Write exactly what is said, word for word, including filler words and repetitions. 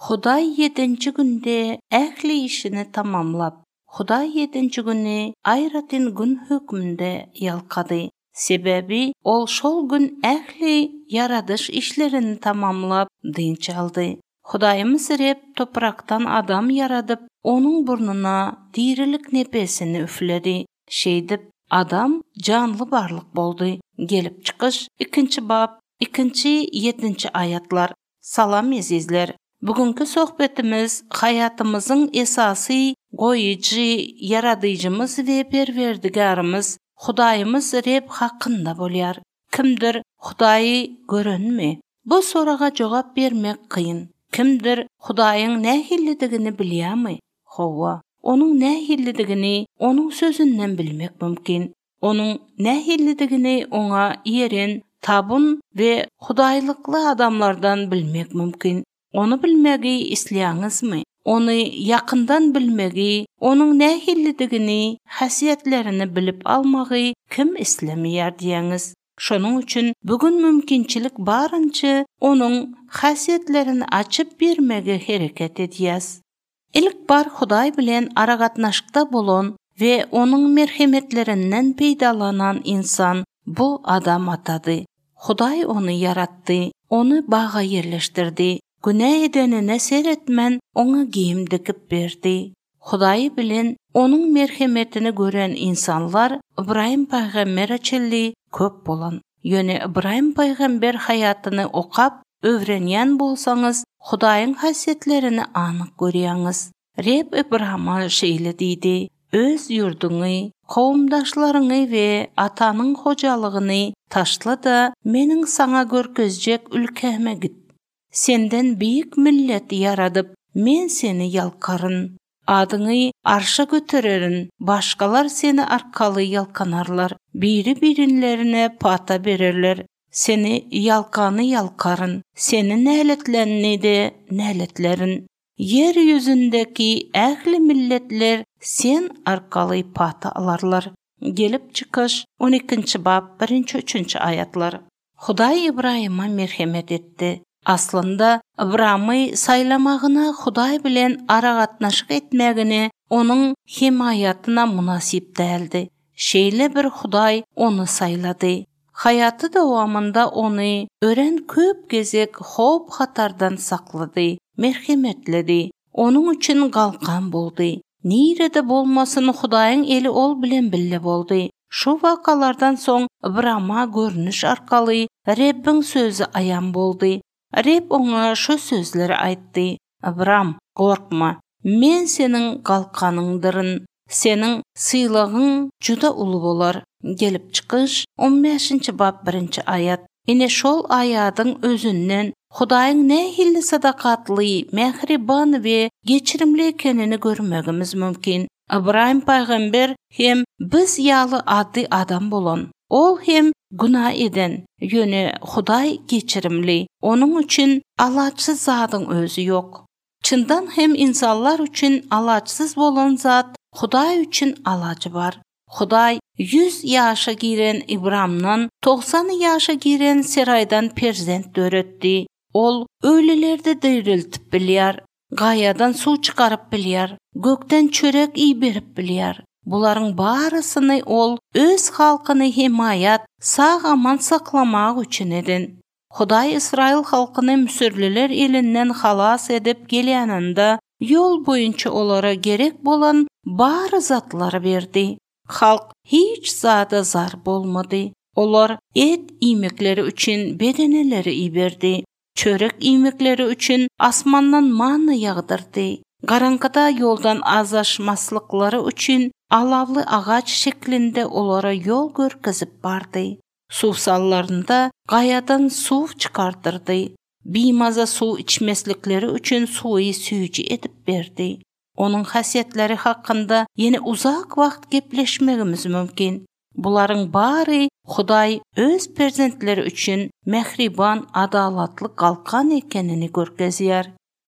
Huday yedinci günde ähli işini tamamlap, Huday yedinci günü ayratın gün hükmünde yalqady. Sebebi ol şol gün ähli yaradış işlerini tamamlap dynç aldy. Hudaýymyz rep topraktan adam yaradyp, onun burnuna dirilik nepesini üfledi. Şeýdip adam canlı barlyk boldy. Gelip çykyş ikinci bab, ikinci yedinci ayatlar. Salam izizler. Bugünkü sohbetimiz hayatımızın esasy goýujy, yaradyjymyz we perwerdigarymyz Hudaýymyz Reb hakynda bolýar. Kimdir Hudaýy görenmi? Bu soraga jogap bermek kıyın. Kimdir Hudaýyň nähillidigini bilýärmi? Hawa. Onuň nähillidigini onuň sözünden bilmek mümkin. Onuň nähillidigini oňa ýeren, tabun we hudaýlykly adamlardan bilmek mümkin. Onu bilmegi isleýäňizmi? Onu yakından bilmegi, onun nähillidigini, hasiyetlerini bilip almagy kim islemeýär diýäňiz. Şonuň üçin bugün mümkinçilik barınça onun hasiyetlerini açıp bermege hereket edýäs. İlk bar Hudaý bilen aragatnaşykda bolan ve onun merhemetlerinden peýdalanan insan bu adam atady. Hudaý onu yaratdy, onu baga yerleştirdi. Günä edenine seretmen ona giyim dikip berdi. Hudaý bilen onun merhemetini gören insanlar İbrahim paýgamber açyldy köp bolan. Ýöne İbrahim paýgamber hayatyny okap öwrenýän bolsaňyz, Hudaýyň hasiyetlerini anyk görýäňiz. Reb İbrahima şeýle diýdi: öz ýurduňy, kowumdaşlaryňy we atanyň hojalygyny taşla da meniň saňa görkezjek ülkeme git. Senden büyük millet yaradıp, men seni yalkarın. Adyňy arşa götererin, başgalar seni arkaly yalkanarlar. Biri birinlerine pata bererler. Seni yalkany yalkarın. Seni näletlerini de näletlerin. Yer yüzündeki ähli milletler sen arkaly pata alarlar. Gelip çykyş on ikinci bab birinci üçüncü ayatlar. Hudaý İbrahima merhemet etdi. Aslında İbrahimy saylamagyna Hudaý bilen aragatnaşyk etmegini onun himayatyna munasip däldi. Şeýle bir Hudaý onu saylady. Hayaty dowamında onu ören köp gezek hop hatardan saklady, merhemetledi. Onun üçin galkan boldy. Nirede bolmasyn Hudaýyň eli ol bilen bille boldy. Şu wakalardan soň İbrahima görnüş arkaly Rebbiň sözü ayan boldy. Reb oňa şu sözleri aýtdy: "Abram, gorkma. Men seniň galkanyňdyryn. Seniň syýlagyň juda uly bolar." Gelip çykyş on beşinci bab birinci ayat. Ine şol ayatyň özünden Hudaýyň nähilli sadakatly, mehriban we geçirimli ekenini görmegimiz mümkin. İbrahim paýgamber hem biz ýaly ady adam bolan. Ol hem günah eden, ýöne Hudaý geçirimli. Onun üçin alaçsız zadyň özü ýok. Çyndan hem insanlar üçin alaçsız bolan zat Hudaý üçin alacı bar. Hudaý yüz ýaşa giren İbrahimdan doksan ýaşa giren Seraýdan perzent döretdi. Ol öýlelerde diriltip bilýär, gaýadan suw çykaryp bilýär, gökden çörek iý berip bilýär. Bularyň barysyny ol öz halkyny himayat, sag-aman saklamak üçin edin. Hudaý Israil halkyny Müsürliler elinden halas edip gelýäninde ýol boýunça olara gerek bolan bary zatlary berdi. Halk hiç zada zar bolmady. Olar et iýmekleri üçin bedeneleri iý berdi. Çörek iýmekleri üçin asmandan manna ýagdyrdy. Garanqada ýoldan azaşmaslyklary üçin alawly agaç şeklinde olara yol görkezip bardy. Suw sallarynda gaýadan suw çykardyrdy. Bimaza suw içmeslikleri üçin suwy süýji edip berdi. Onun hasiyetleri hakkında yeni uzak wagt gepleşmegimiz mümkin. Bularyň bary Hudaý öz perzentleri üçin mehriban, adalatly galkan ekenini görkezýär.